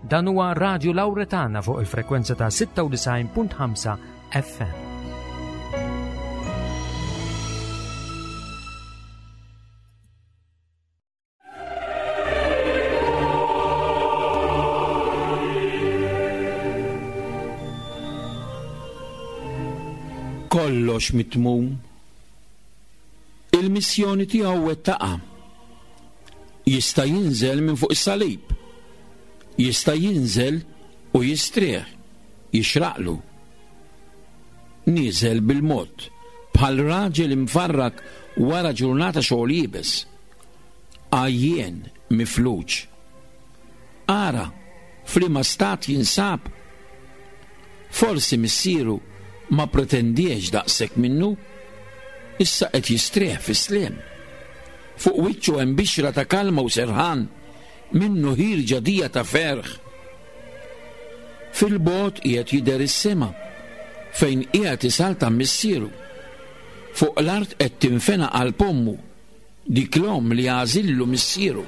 Dan huwa Radio Lawretana fuq il-frekwenza ta' 96.5 FM. Kollox mitmum. Il-missjoni tiegħu wettaqa. Jista' jinżel minn fuq is-salib. Jista' jinżel u jistrieħ, jixraqlu. Nieżel bil-mod bħal raġel imfarrak wara ġurnata xogħol jibes. Għajjien mifluġ. Ara f'liema stat jinsab. Forsi missieru ma pretendiex daqshekk minnu, issa qed jistrieħ fis-sliem. Fuq wiċċu hemm bixra ta' kalma u serħan, minnu ħirġa dija ta' ferħ. Fil-bot qiegħed jidher is-sema, fejn qiegħed isalta missieru. Fuq l-art qed tinfena qalb ommu, dik l-omm li għażillu missieru.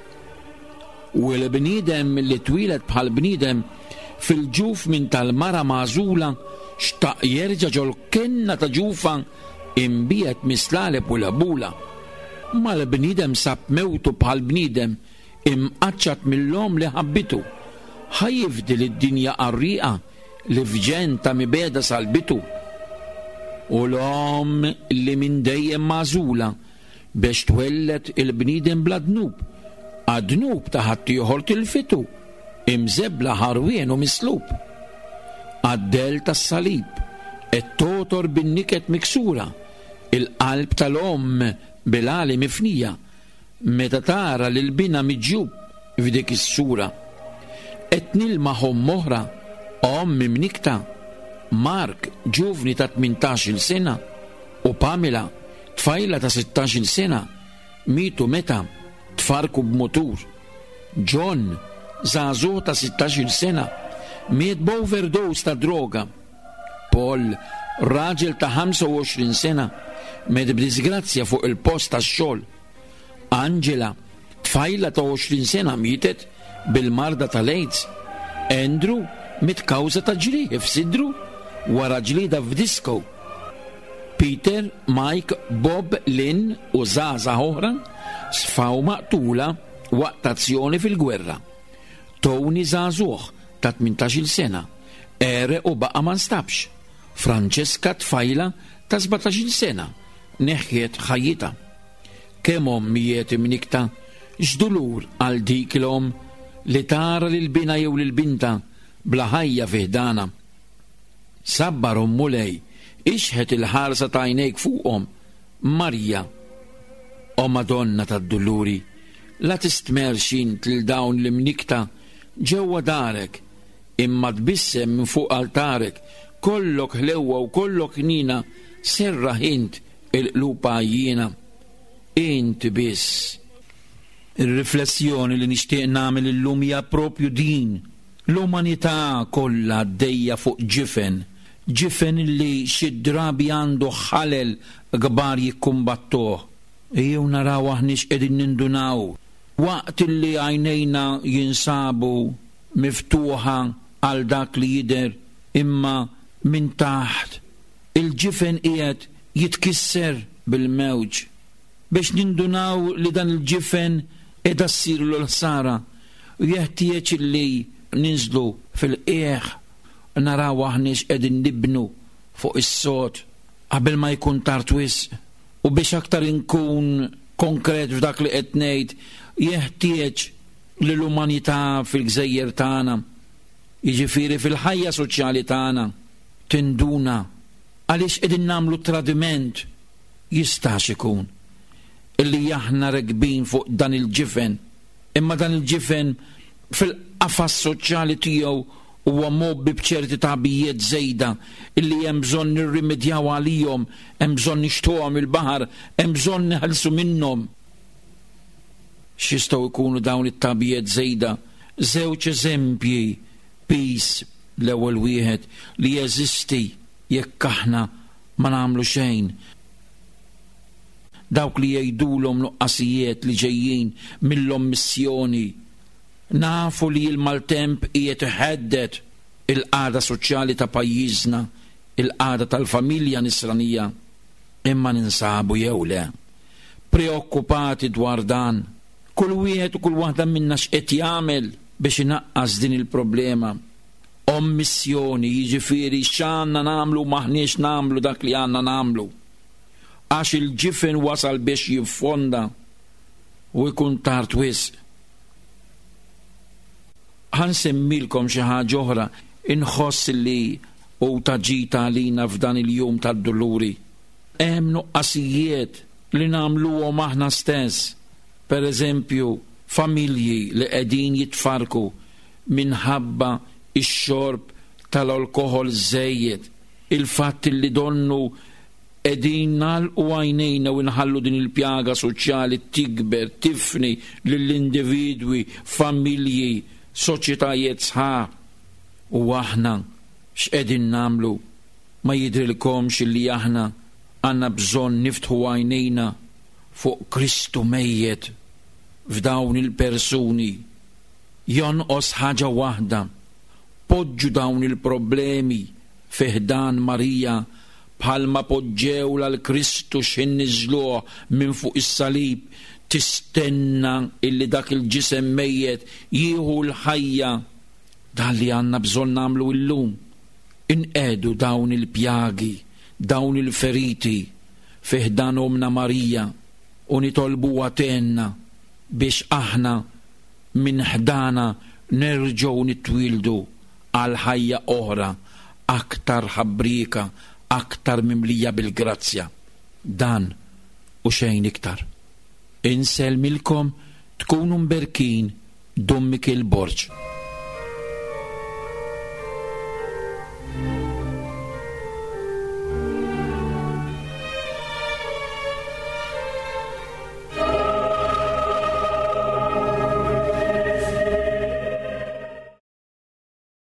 U l-bniedem li twilet bħal bniedem fil-ġuf minn tal-mara magħżula xtaq jerġa' ġol kenna ta' ġufa imbiet mislaleb u labula. Ma l-bniedem sab mewtu bħal bniedem imqaċċat mill-lom li ħabbitu. Ħajifdil id-dinja qarriqa li fġenta mibeda salbitu. U l-om li minn dejjem magħżula biex twellet il-bniedem bla dnub. Għadnub ta' ħadd ieħor tilfitu imżebla ħarwien u mislub. Għaddel tas-salib qed totor bin-niket miksura, il-qalb tal-omm bil-għali mifnija meta tara lil bina miġġub f'dik is-sura. Qed nilmaħhom moħra omm mnikta, Mark ġuvni ta' 18-il sena u Pamela tfajla ta' 16-il sena mitu meta tfarku b'motur. John żagħżugħ ta' 16-il sena miet b'overdose ta' droga. Paul raġel ta' 25 sena med b'disgrazzja fuq il-post tax-xogħol. Angela tfajla ta' 20 sena mietet bil-marda tal-AIDS. Andrew mitkawża ta' ġrieħ f'sidru wara ġlieda f'disko. Peter, Mike, Bob, Lynn u żgħażagħ oħra sfaw maqtula waqt azzjoni fil-gwerra. Tony żagħżugħ ta' 18-il sena ere u baqa' ma nstabx. Franceska tfajla ta' 17-il sena neħħiet ħajjita. Kemm ommijiet imnikta x'dulur għal dik l-om li tara lil bina jew lil binta bla ħajja fiħdana. Sabbar ommu lej ixħet il-ħarsa ta' għajnejk fuqhom. Marja, o Madonna tad-dulluri, la tistmerxin til dawn l-imnikta ġewwa darek, imma tbissem minn fuq altarek, kollok ħlewwa u kollok nina, serra int il-qluba jiena. Int biss. Ir-riflessjoni li nixtieq nagħmel illum hija proprju din. L-umanità kollha għaddejja fuq ġifen li xi drabi għandu ħalel kbar jikkumbattuh. Ejjew naraw aħniex qegħdin nindunaw waqt li għajnejna jinsabu miftuħa għal dak li jidher imma minn taħt il-ġifen qiegħed jitkisser bil-mewġ. Biex nindunaw li dan il-ġifen qiegħda ssir l-ħsara u jeħtieġ li ninżlu fil-qiegħ naraw aħniex qegħdin nibnu fuq is-sod qabel ma jkun tard wisq. U biex aktar inkun konkret f'dak li qed ngħid, jeħtieġ li l-umanità fil-gżejjer tagħna, jiġifieri fil-ħajja soċjali tagħna, tinduna għaliex qegħdin nagħmlu tradiment. Jistax ikun illi aħna rekbin fuq dan il-ġifen, imma dan il-ġifen fil-qafas soċjali tiegħu huwa mobbi b'ċerti tabijiet żejda illi hemm bżonn nirrimedjaw għalihom, hemm bżonn nixtuhom il-baħar, hemm bżonn neħelsu minnhom. X'jistgħu jkunu dawn it-tabijiet żejda? Żewġ eżempji pis l-ewwel wieħed li jeżisti jekk aħna ma nagħmlu xejn. Dawk li jgħidulhom nuqqasijiet li ġejjin mill-ommissjoni Nafu li l-maltemp qiegħed iħeddet il-qagħda soċjali ta' pajjiżna, il-qagħda tal-familja nisranija, imma ninsabu jew le preokkupati dwar dan. Kull wieħed u kull waħda minna x'qed jagħmel biex inaqqas din il-problema. Ommissjoni, jiġifieri x'għandna nagħmlu maħniex nagħmlu dak li għandna nagħmlu. Għax il-ġifen wasal biex jiffonda u jkun tard wisq. Ħansemmilkom xi ħaġa oħra inħoss li u taġita għalina f'dan il-jum tad-duluri. Hemm nuqqasijiet li nagħmluhom aħna stess. Pereżempju, familji li qegħdin jitfarku minħabba ix-xorb tal-alkohol żejjed, il-fatt li donnu qegħdin nagħlqu għajnejna u nħallu din il-pjaga soċjali tikber, tifni lill-individwi, familji, soċjetajiet sħaħ. U aħna x'qegħdin nagħmlu? Ma jidrilkomx li aħna għandna bżonn niftħu għajnejna fuq Kristu mejjed f'dawn il-persuni. Jonqos ħaġa waħda, poġġu dawn il-problemi fiħdan Marija bħalma poġġew lal Kristu x'inniżluh minn fuq is-salib, tistenna illi dak il-ġisem mejjed jieħu l-ħajja. Dan li għandna bżonn nagħmlu llum, inqedu dawn il-pjagi, dawn il-feriti fiħdan omna Marija u nitolbu għatenna biex aħna minn ħdana nerġgħu nitwildu għal ħajja oħra aktar ħabbrika, aktar mimlija bil-grazzja. Dan u xejn iktar. Inselmilkom tkunu mberkin Dom Mikel Borġ.